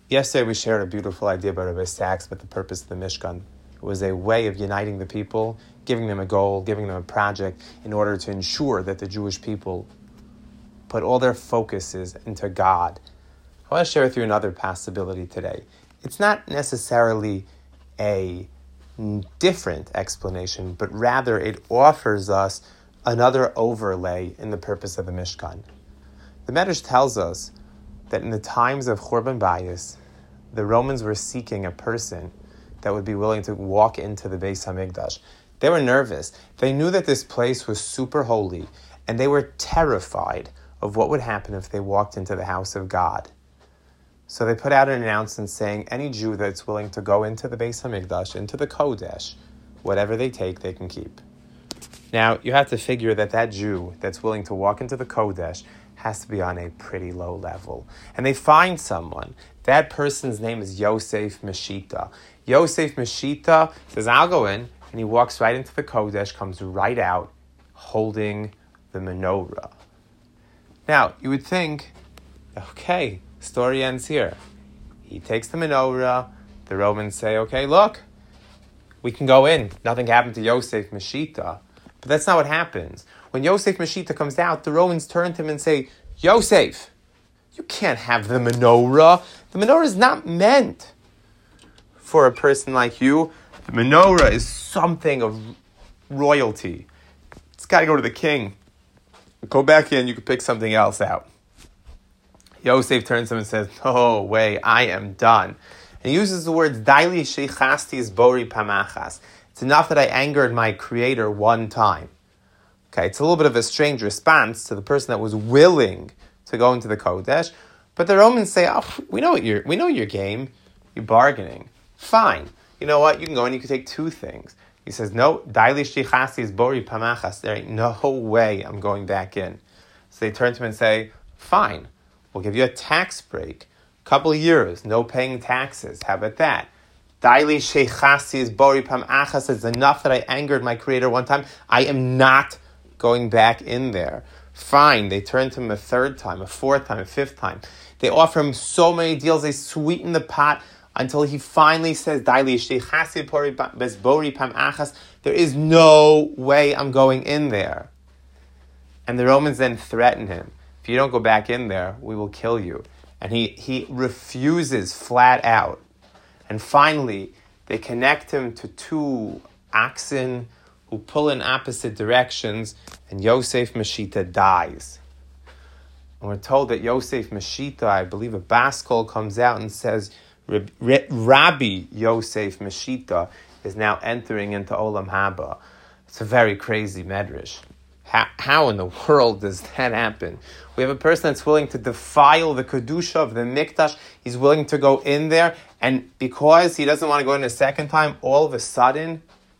Yesterday we shared a beautiful idea by Rabbi Sachs about the purpose of the Mishkan. It was a way of uniting the people, giving them a goal, giving them a project in order to ensure that the Jewish people put all their focuses into God. I want to share with you another possibility today. It's not necessarily a different explanation, but rather it offers us another overlay in the purpose of the Mishkan. The Medrash tells us that in the times of Churban Bayis, the Romans were seeking a person that would be willing to walk into the Beis HaMikdash. They were nervous. They knew that this place was super holy, and they were terrified of what would happen if they walked into the house of God. So they put out an announcement saying any Jew that's willing to go into the Beis HaMikdash, into the Kodesh, whatever they take, they can keep. Now, you have to figure that Jew that's willing to walk into the Kodesh has to be on a pretty low level. And they find someone. That person's name is Yosef Meshita. Yosef Meshita says, I'll go in, and he walks right into the Kodesh, comes right out, holding the menorah. Now, you would think, okay, story ends here. He takes the menorah, the Romans say, okay, look, we can go in. Nothing happened to Yosef Meshita. But that's not what happens. When Yosef Meshita comes out, the Romans turn to him and say, Yosef, you can't have the menorah. The menorah is not meant for a person like you. The menorah is something of royalty. It's got to go to the king. Go back in, you can pick something else out. Yosef turns to him and says, no way, I am done. And he uses the words, Daili sheichastis bori pamachas. It's enough that I angered my creator one time. Okay, it's a little bit of a strange response to the person that was willing to go into the Kodesh. But the Romans say, oh, we know your game. You're bargaining. Fine. You know what? You can go and you can take two things. He says, no, daili sheichastis bori pamachas. There ain't no way I'm going back in. So they turn to him and say, fine. We'll give you a tax break. Couple of years, no paying taxes. How about that? Daili sheichastis bori pamachas. It's enough that I angered my creator one time. I am not going back in there. Fine. They turn to him a third time, a fourth time, a fifth time. They offer him so many deals. They sweeten the pot until he finally says, Daili sheichastis bori pamachas. There is no way I'm going in there. And the Romans then threaten him. If you don't go back in there, we will kill you. And he refuses flat out. And finally, they connect him to two oxen who pull in opposite directions, and Yosef Meshita dies. And we're told that Yosef Meshita, I believe a Baskol comes out and says, Rabbi Yosef Meshita is now entering into Olam Haba. It's a very crazy medrash. How in the world does that happen? We have a person that's willing to defile the Kedusha of the Mikdash. He's willing to go in there, and because he doesn't want to go in a second time, all of a sudden,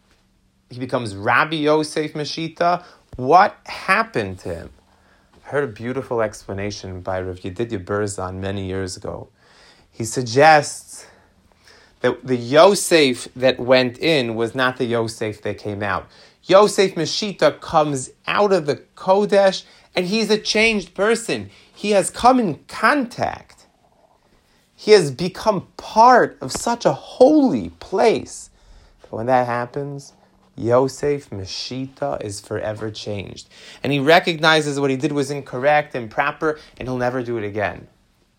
he becomes Rabbi Yosef Meshita. What happened to him? I heard a beautiful explanation by Rav Yedidya Berzon many years ago. He suggests that the Yosef that went in was not the Yosef that came out. Yosef Meshita comes out of the Kodesh, and he's a changed person. He has come in contact. He has become part of such a holy place. But when that happens, Yosef Meshita is forever changed. And he recognizes what he did was incorrect, improper, and he'll never do it again.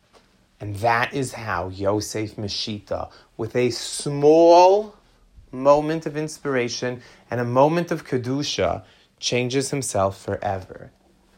And that is how Yosef Meshita, with a small moment of inspiration and a moment of Kedusha, changes himself forever.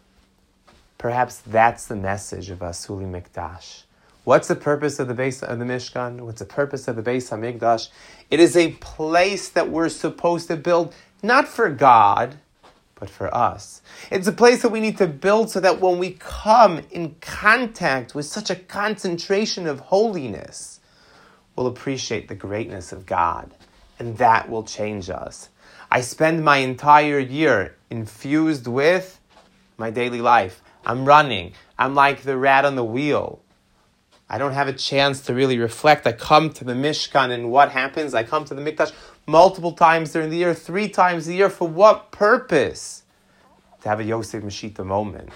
Perhaps that's the message of Asuli Mikdash. What's the purpose of the Mishkan? What's the purpose of the Beis HaMikdash? It is a place that we're supposed to build, not for God, but for us. It's a place that we need to build so that when we come in contact with such a concentration of holiness, we'll appreciate the greatness of God. And that will change us. I spend my entire year infused with my daily life. I'm running. I'm like the rat on the wheel. I don't have a chance to really reflect. I come to the Mishkan, and what happens? I come to the Mikdash multiple times during the year, 3 times a year. For what purpose? To have a Yosef Meshita moment.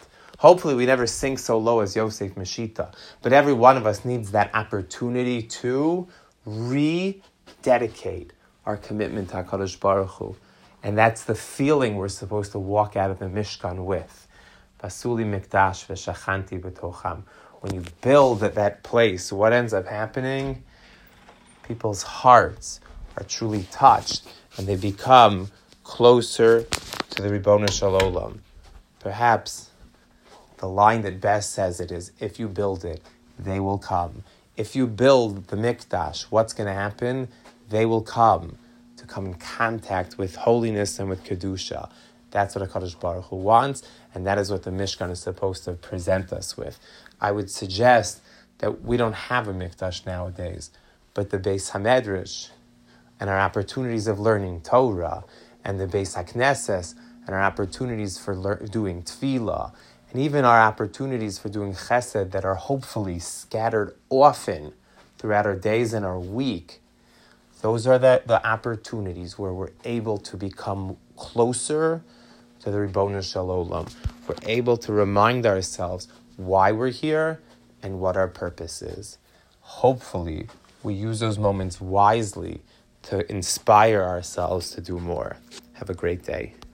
Hopefully we never sink so low as Yosef Meshita, but every one of us needs that opportunity to rededicate our commitment to HaKadosh Baruch Hu. And that's the feeling we're supposed to walk out of the Mishkan with. Basuli mikdash v'shachanti b'tocham. When you build at that place, what ends up happening? People's hearts are truly touched, and they become closer to the Ribbono Shel Olam. Perhaps the line that best says it is, if you build it, they will come. If you build the mikdash, what's going to happen? They will come in contact with holiness and with kedusha. That's what HaKadosh Baruch Hu wants, and that is what the Mishkan is supposed to present us with. I would suggest that we don't have a mikdash nowadays, but the Beis HaMedrash and our opportunities of learning Torah, and the Beis HaKnesses and our opportunities for doing tefillah, and even our opportunities for doing chesed that are hopefully scattered often throughout our days and our week. Those are the opportunities where we're able to become closer to the Ribbono Shel Olam. We're able to remind ourselves why we're here and what our purpose is. Hopefully, we use those moments wisely to inspire ourselves to do more. Have a great day.